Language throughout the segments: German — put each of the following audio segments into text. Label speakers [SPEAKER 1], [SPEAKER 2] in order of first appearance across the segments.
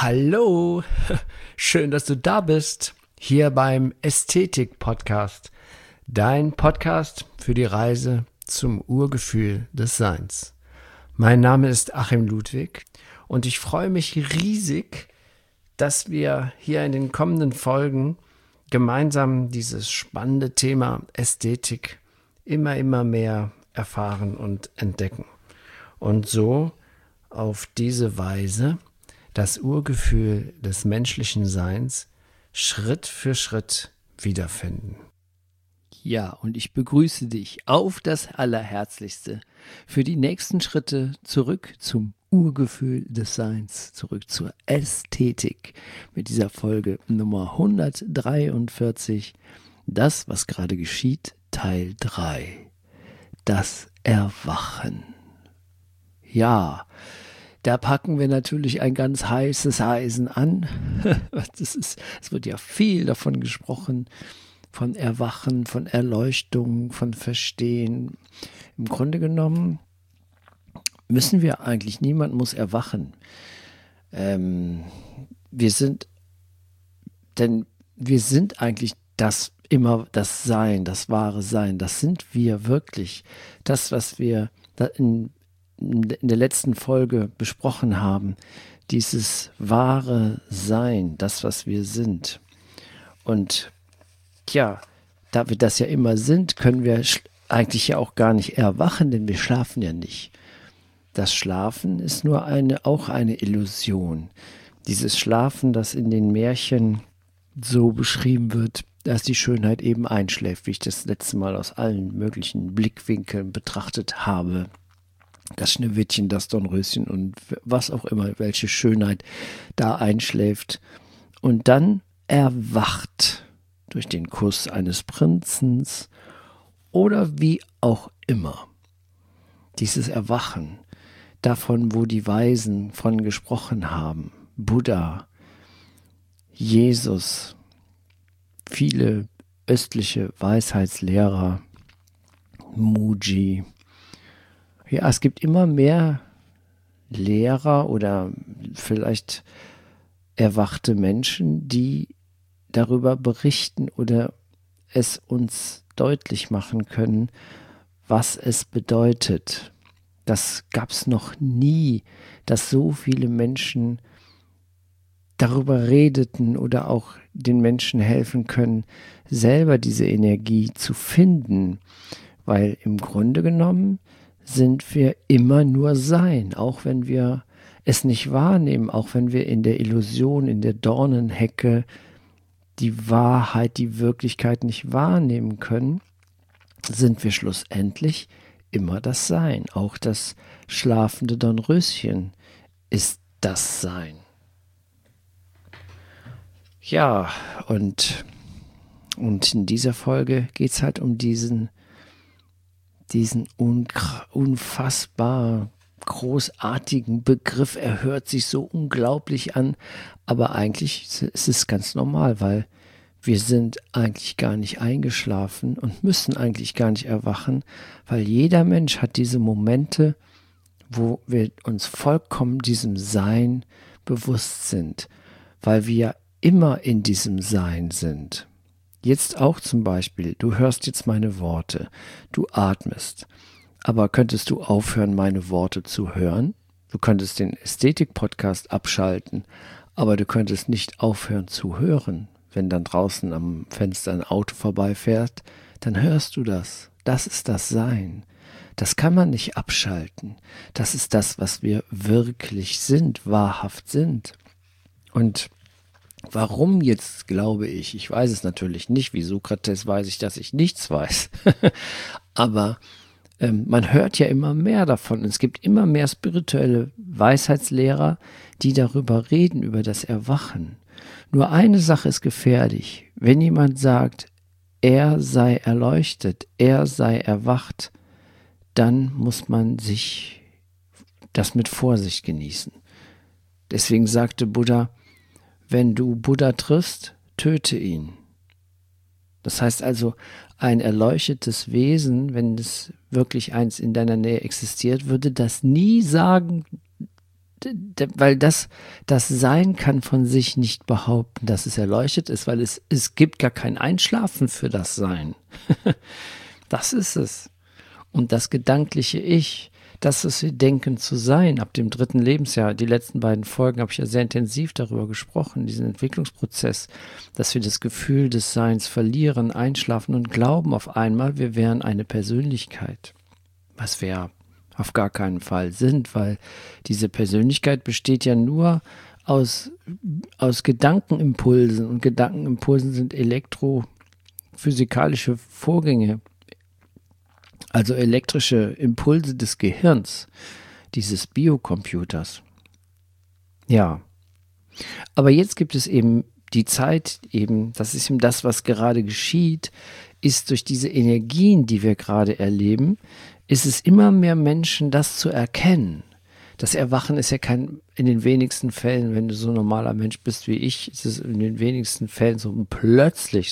[SPEAKER 1] Hallo, schön, dass du da bist, hier beim Ästhetik-Podcast, dein Podcast für die Reise zum Urgefühl des Seins. Mein Name ist Achim Ludwig und ich freue mich riesig, dass wir hier in den kommenden Folgen gemeinsam dieses spannende Thema Ästhetik immer mehr erfahren und entdecken und so auf diese Weise das Urgefühl des menschlichen Seins Schritt für Schritt wiederfinden.
[SPEAKER 2] Ja, und ich begrüße dich auf das Allerherzlichste für die nächsten Schritte zurück zum Urgefühl des Seins, zurück zur Ästhetik mit dieser Folge Nummer 143, das, was gerade geschieht, Teil 3, das Erwachen. Ja, da packen wir natürlich ein ganz heißes Eisen an. Es wird ja viel davon gesprochen, von Erwachen, von Erleuchtung, von Verstehen. Im Grunde genommen müssen wir eigentlich, niemand muss erwachen. Wir sind eigentlich immer das Sein, das wahre Sein. Das sind wir wirklich. Das, was wir in der letzten Folge besprochen haben, dieses wahre Sein, das, was wir sind. Und ja, da wir das ja immer sind, können wir eigentlich ja auch gar nicht erwachen, denn wir schlafen ja nicht. Das Schlafen ist nur auch eine Illusion. Dieses Schlafen, das in den Märchen so beschrieben wird, dass die Schönheit eben einschläft, wie ich das letzte Mal aus allen möglichen Blickwinkeln betrachtet habe. Das Schneewittchen, das Dornröschen und was auch immer, welche Schönheit da einschläft und dann erwacht durch den Kuss eines Prinzens oder wie auch immer. Dieses Erwachen, davon, wo die Weisen von gesprochen haben, Buddha, Jesus, viele östliche Weisheitslehrer, Mooji. Ja, es gibt immer mehr Lehrer oder vielleicht erwachte Menschen, die darüber berichten oder es uns deutlich machen können, was es bedeutet. Das gab es noch nie, dass so viele Menschen darüber redeten oder auch den Menschen helfen können, selber diese Energie zu finden, weil im Grunde genommen sind wir immer nur Sein, auch wenn wir es nicht wahrnehmen, auch wenn wir in der Illusion, in der Dornenhecke die Wahrheit, die Wirklichkeit nicht wahrnehmen können, sind wir schlussendlich immer das Sein. Auch das schlafende Dornröschen ist das Sein. Ja, und in dieser Folge geht es halt um diesen unfassbar großartigen Begriff. Er hört sich so unglaublich an, aber eigentlich ist es ganz normal, weil wir sind eigentlich gar nicht eingeschlafen und müssen eigentlich gar nicht erwachen, weil jeder Mensch hat diese Momente, wo wir uns vollkommen diesem Sein bewusst sind, weil wir immer in diesem Sein sind. Jetzt auch zum Beispiel, du hörst jetzt meine Worte, du atmest, aber könntest du aufhören, meine Worte zu hören? Du könntest den Ästhetik-Podcast abschalten, aber du könntest nicht aufhören zu hören. Wenn dann draußen am Fenster ein Auto vorbeifährt, dann hörst du das. Das ist das Sein. Das kann man nicht abschalten. Das ist das, was wir wirklich sind, wahrhaft sind. Und warum jetzt, glaube ich weiß es natürlich nicht, wie Sokrates weiß ich, dass ich nichts weiß, aber man hört ja immer mehr davon. Es gibt immer mehr spirituelle Weisheitslehrer, die darüber reden, über das Erwachen. Nur eine Sache ist gefährlich. Wenn jemand sagt, er sei erleuchtet, er sei erwacht, dann muss man sich das mit Vorsicht genießen. Deswegen sagte Buddha, wenn du Buddha triffst, töte ihn. Das heißt also, ein erleuchtetes Wesen, wenn es wirklich eins in deiner Nähe existiert, würde das nie sagen, weil das Sein kann von sich nicht behaupten, dass es erleuchtet ist, weil es gibt gar kein Einschlafen für das Sein. Das ist es. Und das gedankliche Ich, das, was wir denken zu sein, ab dem 3. Lebensjahr, die letzten beiden Folgen habe ich ja sehr intensiv darüber gesprochen, diesen Entwicklungsprozess, dass wir das Gefühl des Seins verlieren, einschlafen und glauben auf einmal, wir wären eine Persönlichkeit. Was wir auf gar keinen Fall sind, weil diese Persönlichkeit besteht ja nur aus Gedankenimpulsen, und Gedankenimpulsen sind elektrophysikalische Vorgänge, also elektrische Impulse des Gehirns, dieses Biocomputers. Ja, aber jetzt gibt es eben die Zeit, eben, das ist eben das, was gerade geschieht, ist durch diese Energien, die wir gerade erleben, ist es immer mehr Menschen, das zu erkennen. Das Erwachen ist ja in den wenigsten Fällen, wenn du so ein normaler Mensch bist wie ich, ist es in den wenigsten Fällen so plötzlich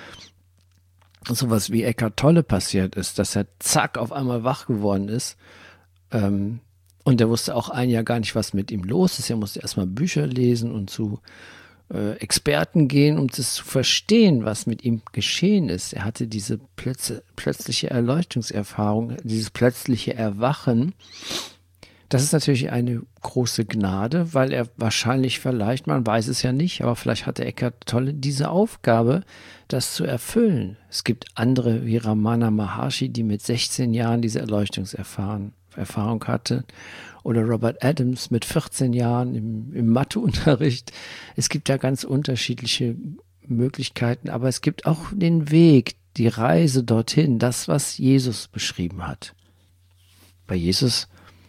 [SPEAKER 2] sowas wie Eckhart Tolle passiert ist, dass er zack auf einmal wach geworden ist. Und er wusste auch ein Jahr gar nicht, was mit ihm los ist. Er musste erstmal Bücher lesen und zu Experten gehen, um das zu verstehen, was mit ihm geschehen ist. Er hatte diese plötzliche Erleuchtungserfahrung, dieses plötzliche Erwachen. Das ist natürlich eine große Gnade, weil er wahrscheinlich vielleicht, man weiß es ja nicht, aber vielleicht hatte Eckhart Tolle diese Aufgabe, das zu erfüllen. Es gibt andere wie Ramana Maharshi, die mit 16 Jahren diese Erleuchtungserfahrung hatte. Oder Robert Adams mit 14 Jahren im Matheunterricht. Es gibt ja ganz unterschiedliche Möglichkeiten, aber es gibt auch den Weg, die Reise dorthin, das, was Jesus beschrieben hat. Bei Jesus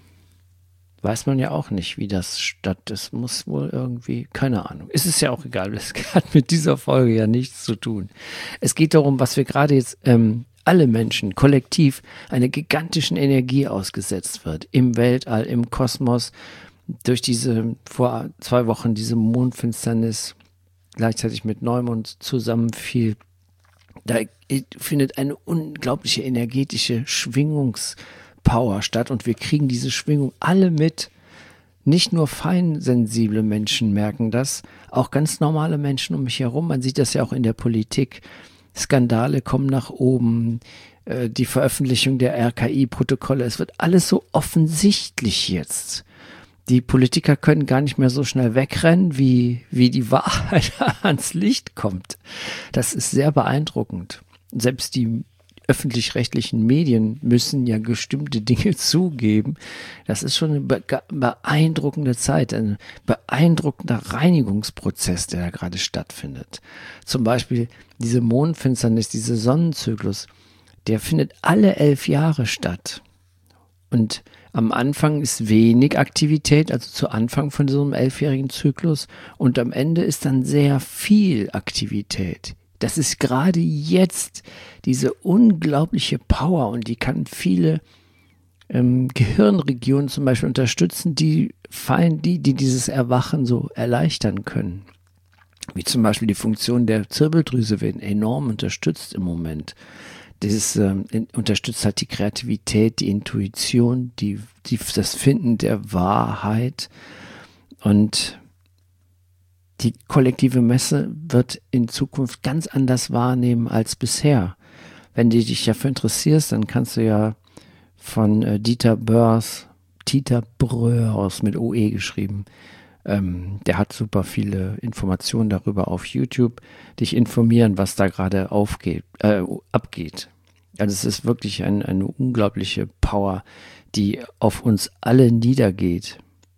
[SPEAKER 2] weiß man ja auch nicht, wie das das muss wohl irgendwie, keine Ahnung. Es ist ja auch egal, es hat mit dieser Folge ja nichts zu tun. Es geht darum, was wir gerade jetzt alle Menschen kollektiv einer gigantischen Energie ausgesetzt wird. Im Weltall, im Kosmos, durch vor 2 Wochen diese Mondfinsternis gleichzeitig mit Neumond zusammenfiel. Da findet eine unglaubliche energetische Schwingungspower statt und wir kriegen diese Schwingung alle mit. Nicht nur feinsensible Menschen merken das, auch ganz normale Menschen um mich herum. Man sieht das ja auch in der Politik. Skandale kommen nach oben, die Veröffentlichung der RKI-Protokolle, es wird alles so offensichtlich jetzt. Die Politiker können gar nicht mehr so schnell wegrennen, wie die Wahrheit ans Licht kommt. Das ist sehr beeindruckend. Selbst die öffentlich-rechtlichen Medien müssen ja bestimmte Dinge zugeben. Das ist schon eine beeindruckende Zeit, ein beeindruckender Reinigungsprozess, der da gerade stattfindet. Zum Beispiel diese Mondfinsternis, dieser Sonnenzyklus, der findet alle 11 Jahre statt. Und am Anfang ist wenig Aktivität, also zu Anfang von so einem 11-jährigen Zyklus, und am Ende ist dann sehr viel Aktivität. Das ist gerade jetzt diese unglaubliche Power und die kann viele Gehirnregionen zum Beispiel unterstützen, die dieses Erwachen so erleichtern können. Wie zum Beispiel die Funktion der Zirbeldrüse werden enorm unterstützt im Moment. Das unterstützt halt die Kreativität, die Intuition, das Finden der Wahrheit. Und die kollektive Messe wird in Zukunft ganz anders wahrnehmen als bisher. Wenn du dich dafür interessierst, dann kannst du ja von Dieter Bröers mit OE geschrieben. Der hat super viele Informationen darüber auf YouTube, dich informieren, was da gerade abgeht. Also es ist wirklich eine unglaubliche Power, die auf uns alle niedergeht.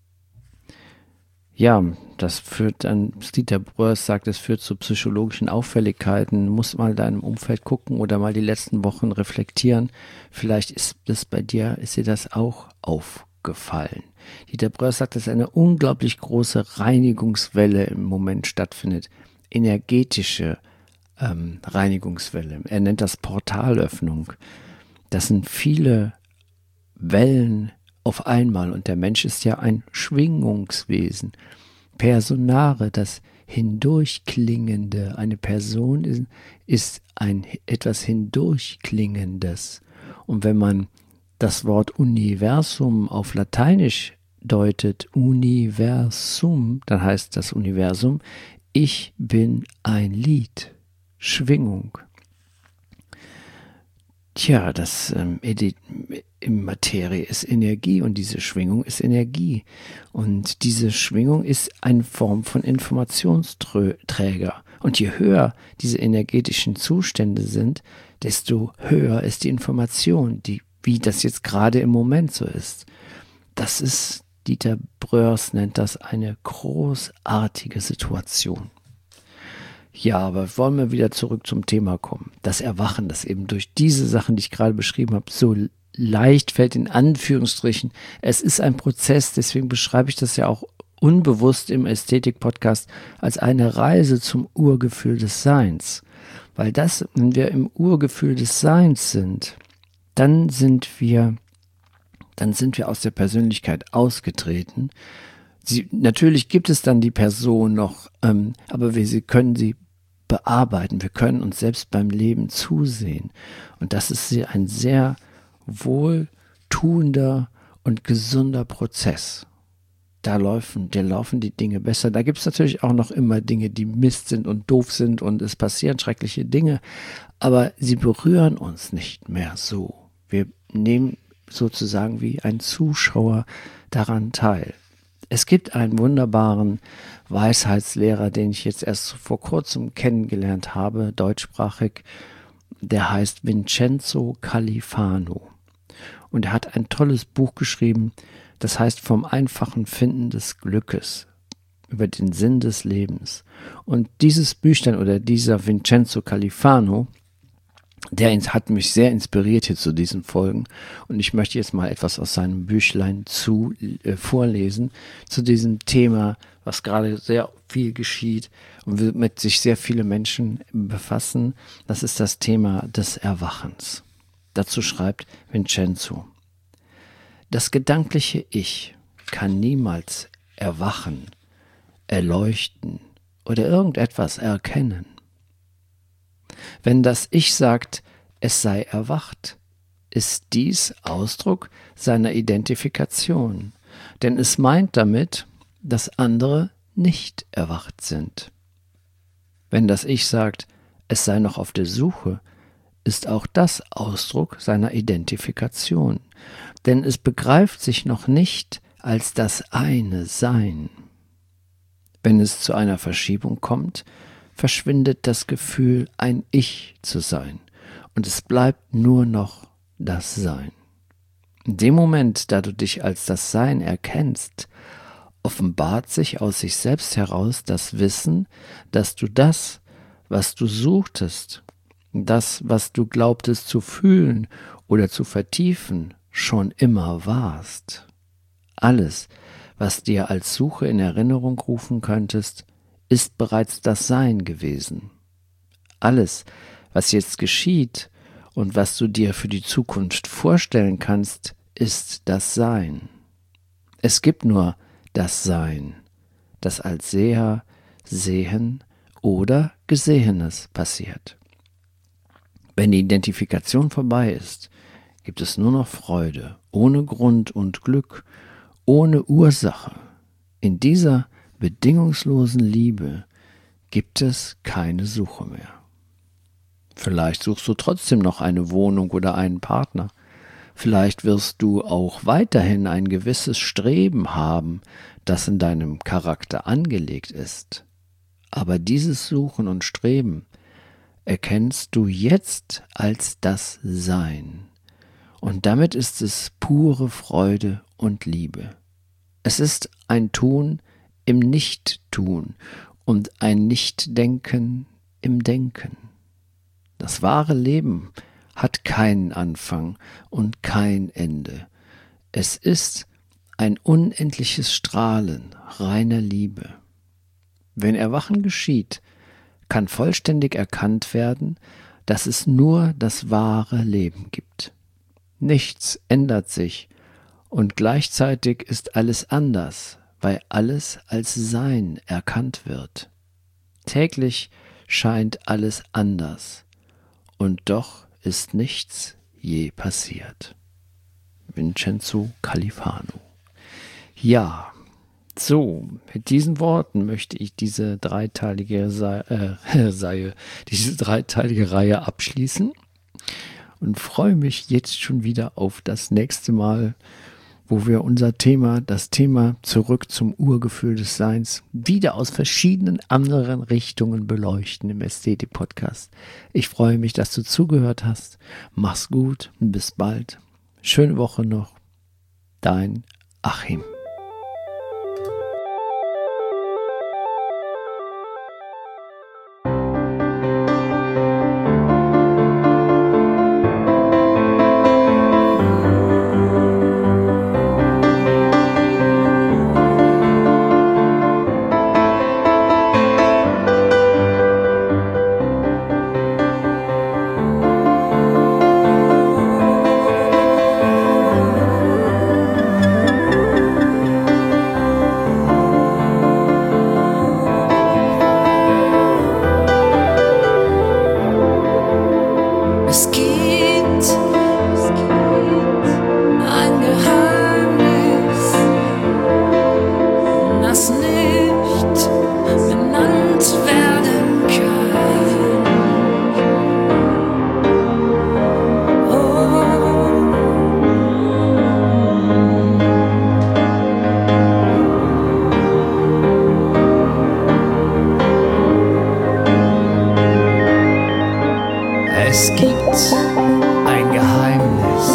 [SPEAKER 2] Ja, das führt dann, Dieter Bröers sagt, es führt zu psychologischen Auffälligkeiten. Muss mal in deinem Umfeld gucken oder mal die letzten Wochen reflektieren. Vielleicht ist dir das auch aufgefallen. Dieter Bröers sagt, dass eine unglaublich große Reinigungswelle im Moment stattfindet. Energetische Reinigungswelle. Er nennt das Portalöffnung. Das sind viele Wellen auf einmal und der Mensch ist ja ein Schwingungswesen. Personare, das Hindurchklingende. Eine Person ist etwas Hindurchklingendes. Und wenn man das Wort Universum auf Lateinisch bedeutet Universum, dann heißt das Universum, ich bin ein Lied, Schwingung. Tja, das Materie ist Energie und diese Schwingung ist Energie. Und diese Schwingung ist eine Form von Informationsträger. Und je höher diese energetischen Zustände sind, desto höher ist die Information, wie das jetzt gerade im Moment so ist. Das ist, Dieter Bröers nennt das eine großartige Situation. Ja, aber wollen wir wieder zurück zum Thema kommen. Das Erwachen, das eben durch diese Sachen, die ich gerade beschrieben habe, so leicht fällt, in Anführungsstrichen. Es ist ein Prozess, deswegen beschreibe ich das ja auch unbewusst im Ästhetik-Podcast als eine Reise zum Urgefühl des Seins. Weil das, wenn wir im Urgefühl des Seins sind, dann sind wir aus der Persönlichkeit ausgetreten. Natürlich gibt es dann die Person noch, aber wir können sie bearbeiten. Wir können uns selbst beim Leben zusehen. Und das ist ein sehr wohltuender und gesunder Prozess. Da laufen die Dinge besser. Da gibt es natürlich auch noch immer Dinge, die Mist sind und doof sind und es passieren schreckliche Dinge, aber sie berühren uns nicht mehr so. Wir nehmen sozusagen wie ein Zuschauer daran teil. Es gibt einen wunderbaren Weisheitslehrer, den ich jetzt erst vor kurzem kennengelernt habe, deutschsprachig, der heißt Vincenzo Califano. Und er hat ein tolles Buch geschrieben, das heißt Vom einfachen Finden des Glückes, über den Sinn des Lebens. Und dieses Büchlein oder dieser Vincenzo Califano, der hat mich sehr inspiriert hier zu diesen Folgen. Und ich möchte jetzt mal etwas aus seinem Büchlein vorlesen zu diesem Thema, was gerade sehr viel geschieht und womit sich sehr viele Menschen befassen. Das ist das Thema des Erwachens. Dazu schreibt Vincenzo: Das gedankliche Ich kann niemals erwachen, erleuchten oder irgendetwas erkennen. Wenn das Ich sagt, es sei erwacht, ist dies Ausdruck seiner Identifikation, denn es meint damit, dass andere nicht erwacht sind. Wenn das Ich sagt, es sei noch auf der Suche, ist auch das Ausdruck seiner Identifikation, denn es begreift sich noch nicht als das eine Sein. Wenn es zu einer Verschiebung kommt, verschwindet das Gefühl, ein Ich zu sein, und es bleibt nur noch das Sein. In dem Moment, da du dich als das Sein erkennst, offenbart sich aus sich selbst heraus das Wissen, dass du das, was du suchtest, das, was du glaubtest zu fühlen oder zu vertiefen, schon immer warst. Alles, was dir als Suche in Erinnerung rufen könntest, ist bereits das Sein gewesen. Alles, was jetzt geschieht und was du dir für die Zukunft vorstellen kannst, ist das Sein. Es gibt nur das Sein, das als Seher, Sehen oder Gesehenes passiert. Wenn die Identifikation vorbei ist, gibt es nur noch Freude, ohne Grund und Glück, ohne Ursache. In dieser bedingungslosen Liebe gibt es keine Suche mehr. Vielleicht suchst du trotzdem noch eine Wohnung oder einen Partner. Vielleicht wirst du auch weiterhin ein gewisses Streben haben, das in deinem Charakter angelegt ist. Aber dieses Suchen und Streben erkennst du jetzt als das Sein. Und damit ist es pure Freude und Liebe. Es ist ein Tun im Nichttun und ein Nichtdenken im Denken. Das wahre Leben hat keinen Anfang und kein Ende. Es ist ein unendliches Strahlen reiner Liebe. Wenn Erwachen geschieht, kann vollständig erkannt werden, dass es nur das wahre Leben gibt. Nichts ändert sich und gleichzeitig ist alles anders, weil alles als Sein erkannt wird. Täglich scheint alles anders und doch ist nichts je passiert. Vincenzo Califano. Ja, so, mit diesen Worten möchte ich diese dreiteilige Reihe abschließen und freue mich jetzt schon wieder auf das nächste Mal, wo wir das Thema zurück zum Urgefühl des Seins, wieder aus verschiedenen anderen Richtungen beleuchten im Ästhetik-Podcast. Ich freue mich, dass du zugehört hast. Mach's gut und bis bald. Schöne Woche noch. Dein Achim.
[SPEAKER 1] Es gibt ein Geheimnis,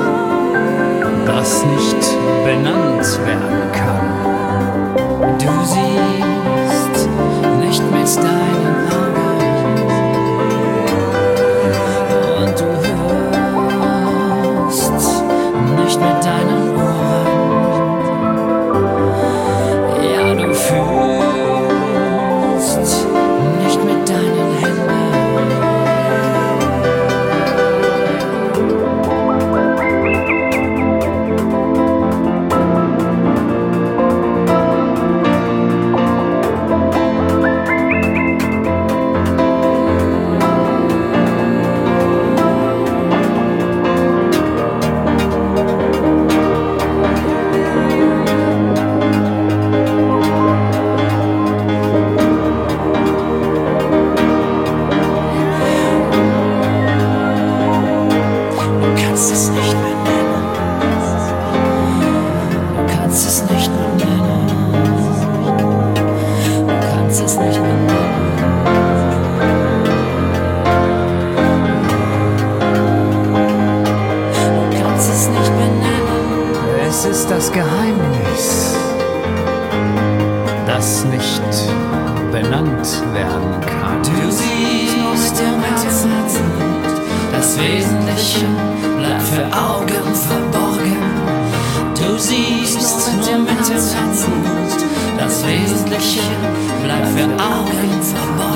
[SPEAKER 1] das nicht benannt werden kann. Du siehst nicht mit deinen Augen und du hörst nicht mit deinen Ohren. Ja, du fühlst nicht mit deinen Händen. Es ist das Geheimnis, das nicht benannt werden kann.
[SPEAKER 3] Du siehst im Herzen, das Wesentliche bleibt für Augen verborgen. Du siehst nur mit dem Herzen, das Wesentliche bleibt für Augen verborgen.